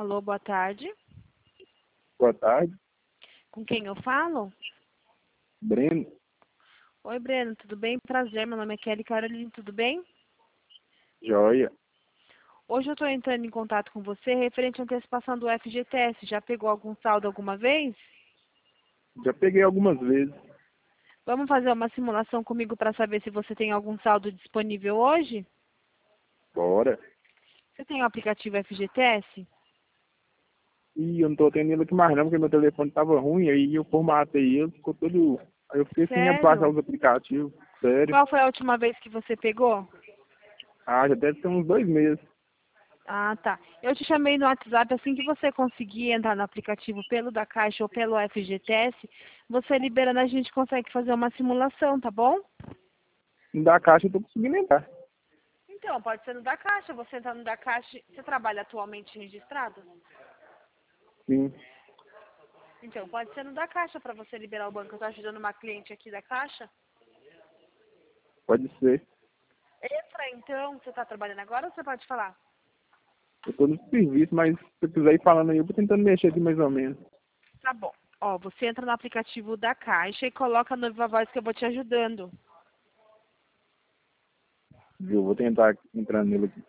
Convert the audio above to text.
Alô, boa tarde. Boa tarde, Com quem eu falo? Breno. Oi, Breno, tudo bem? Prazer, meu nome é Kelly Caroline, tudo bem? Joia. Hoje eu estou entrando em contato com você referente à antecipação do FGTS. Já pegou algum saldo alguma vez? Já peguei algumas vezes. Vamos fazer uma simulação comigo para saber se você tem algum saldo disponível hoje? Bora. Você tem o aplicativo FGTS? E eu não tô atendendo aqui mais não, porque meu telefone tava ruim, aí eu formatei ele, ficou todo... Aí eu fiquei sem baixar Sério? os aplicativos. Sério. Qual foi a última vez que você pegou? Ah, já deve ter uns 2 meses. Ah, tá. Eu te chamei no WhatsApp, assim que você conseguir entrar no aplicativo pelo da Caixa ou pelo FGTS, você liberando, a gente consegue fazer uma simulação, tá bom? No da caixa eu tô conseguindo entrar. Então, pode ser no da Caixa, você entra no da Caixa, você trabalha atualmente registrado? Sim, Então, pode ser no da Caixa para você liberar o banco. Eu tô ajudando uma cliente aqui da Caixa. pode ser. Entra então, você tá trabalhando agora ou você pode falar? Eu tô no serviço, mas se você quiser ir falando aí, eu vou tentando mexer aqui mais ou menos. Tá bom. Ó, você entra no aplicativo da Caixa e coloca no Viva Voz que eu vou te ajudando. Viu? Vou tentar entrar nele aqui.